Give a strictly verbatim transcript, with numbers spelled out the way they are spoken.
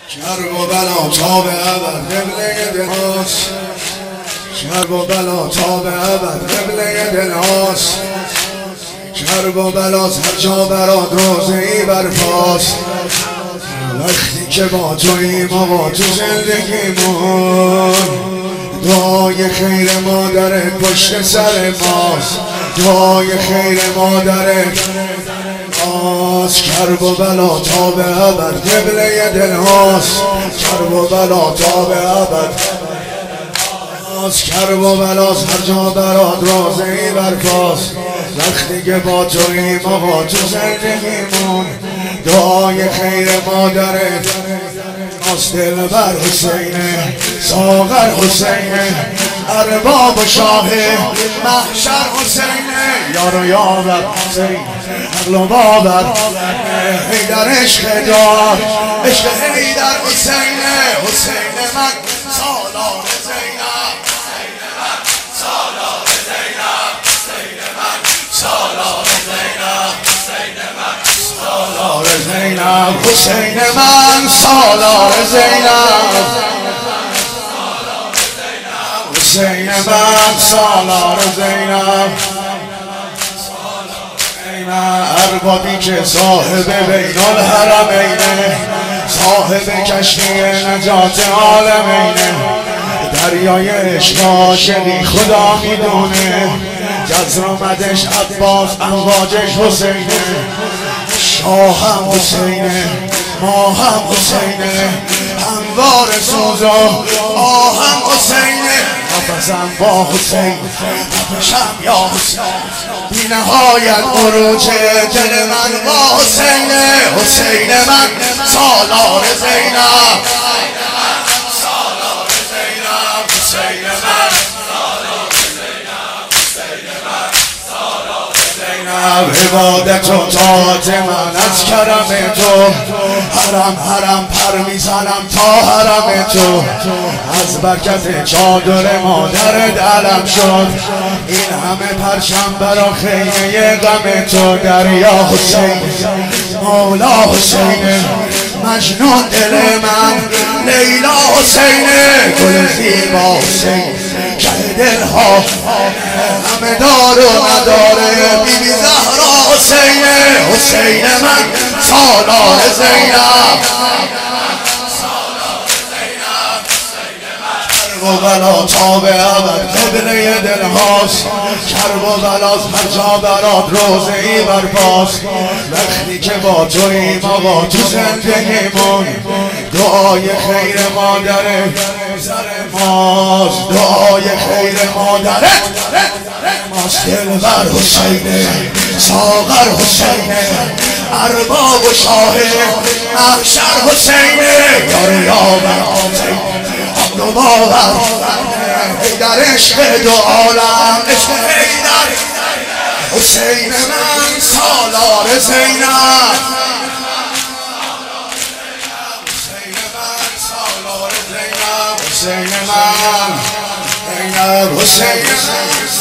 شر و بلا تا به ابد قبله دلهاست، شر و بلا تا به ابد قبله دلهاست، شر و بلا هر جا برات روزه‌ای برپاست. وقتی که با توییم آقا تو زندگیمون، دعای خیر مادرت پشت سر ماست، دعای خیر مادرت آس. کرب و بلا تا به ابد قبله دلهاست، کرب و بلا تا به ابد آس. کرب و بلا هر جا برات روزه‌ای برپاست. وقتی که با توییم آقا تو زندگیمون، دعای خیر مادرت آس. دلبر حسینه، ساغر حسینه، ارباب و شاه محشر حسینه، یار و یاور حسین عقل و باور حیدر عشق دار، عشق حیدر حسینه. حسین من سالار زینب، حسین من سالار زینب، حسین من سالار زینب، حسین من سالار زینب، حسین من سالار زینب، حسین من سالار زینب. اربابی که صاحب بین الحرمینه، صاحب کشتی نجات عالمینه، دریای عشق عاشقی خدا میدونه، جزر آمدش عباس امواجش حسینه. شاه هم حسینه، ما هم حسینه، هموار سوز و آه هم حسینه. نفسم با حسین، نفشم یا حسین، بی نهایت عروج دل من با حسینه. حسین من سالار زینب، سالار زینب، حسین من سالار زینب، حسین من سالار زینب. عبادت و طاعت من از کرم تو، حرم حرم پر میزنم تا حرم تو. از برکت چادر مادرت علم شد، این همه پرچم برا خیمه غم تو. دریا حسین، مولا حسین، مجنون دل من لیلا حسینه. گل زیبا حسین، که دلها همه دار و نداره، بی بی زهرا حسینه. حسین من سالار زینب، کرب و بلا تا به ابد قبله دلهاست، کرب و بلا هر جا برات روزه‌ای برپاست. وقتی که با توییم آقا تو زندگیمون، دعای خیر مادرت سر ماست، دعای خیر مادرت ماست. دلبر حسینه، ساغر حسینه، ارباب و شاه محشر حسینه، یار و یاور حسین عقل و باور حیدر عشق دو عالم، عشق حیدر. حسین من سالار زینب، حسین من سالار زینب، حسین من زینب، حسین من